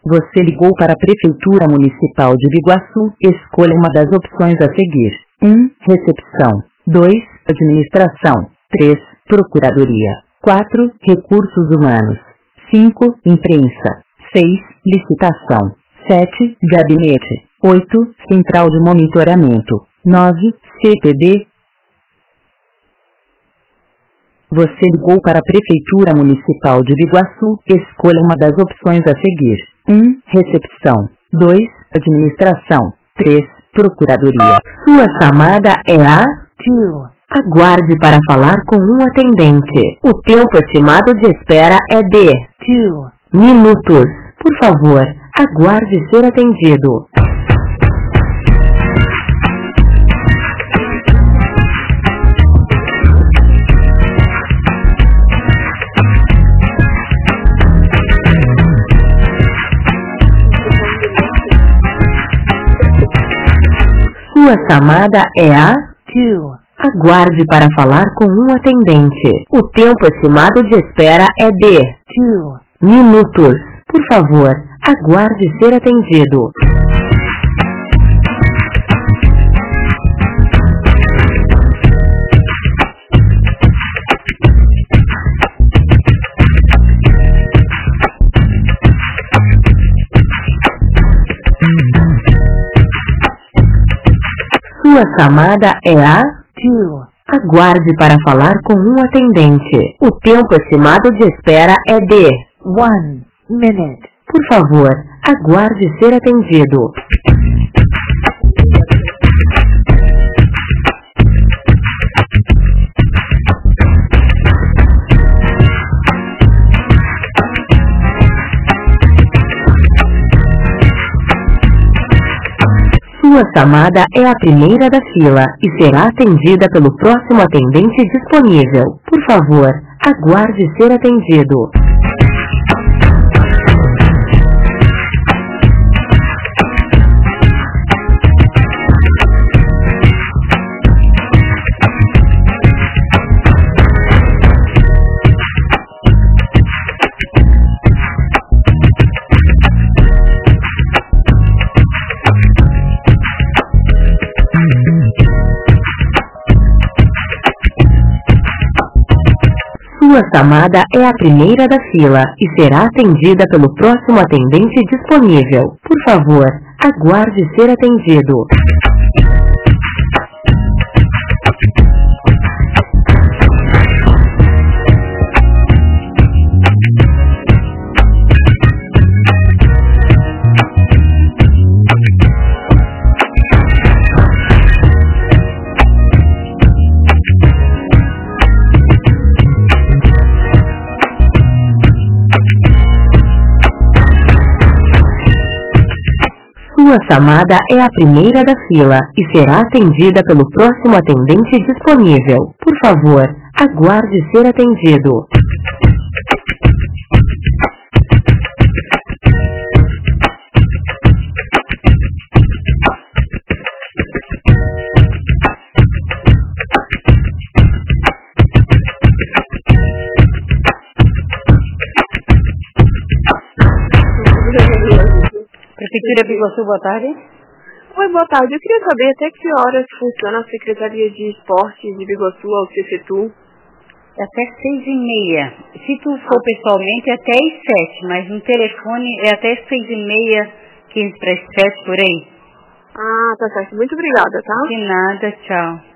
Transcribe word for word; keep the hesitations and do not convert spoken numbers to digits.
Você ligou para a Prefeitura Municipal de Biguaçu. Escolha uma das opções a seguir. um. Recepção. dois. Administração. três. Procuradoria. quatro. Recursos humanos. cinco. Imprensa. seis. Licitação. sete. Gabinete. oito. Central de monitoramento. nove. C P D. Você ligou para a Prefeitura Municipal de Biguaçu. Escolha uma das opções a seguir. um. Recepção. dois. Administração. três. Procuradoria. Sua chamada é a dois. Aguarde para falar com um atendente. O tempo estimado de espera é de dois minutos. Por favor, aguarde ser atendido. Sua chamada é a dois. Aguarde para falar com um atendente. O tempo estimado de espera é de dois minutos. Por favor, aguarde ser atendido. Sua chamada é a dois. Aguarde para falar com um atendente. O tempo estimado de espera é de um minute. Por favor, aguarde ser atendido. Sua chamada é a primeira da fila e será atendida pelo próximo atendente disponível. Por favor, aguarde ser atendido. Sua chamada é a primeira da fila e será atendida pelo próximo atendente disponível. Por favor, aguarde ser atendido. Sua chamada é a primeira da fila e será atendida pelo próximo atendente disponível. Por favor, aguarde ser atendido. Prefeitura Biguaçu, boa tarde. Oi, boa tarde. Eu queria saber até que horas funciona a Secretaria de Esportes de Biguaçu, ao C C T U. Até seis e meia. Se tu for pessoalmente, é até às sete, mas no telefone é até seis e meia, quinze para as sete, por aí. Ah, tá certo. Muito obrigada, tá? De nada, tchau.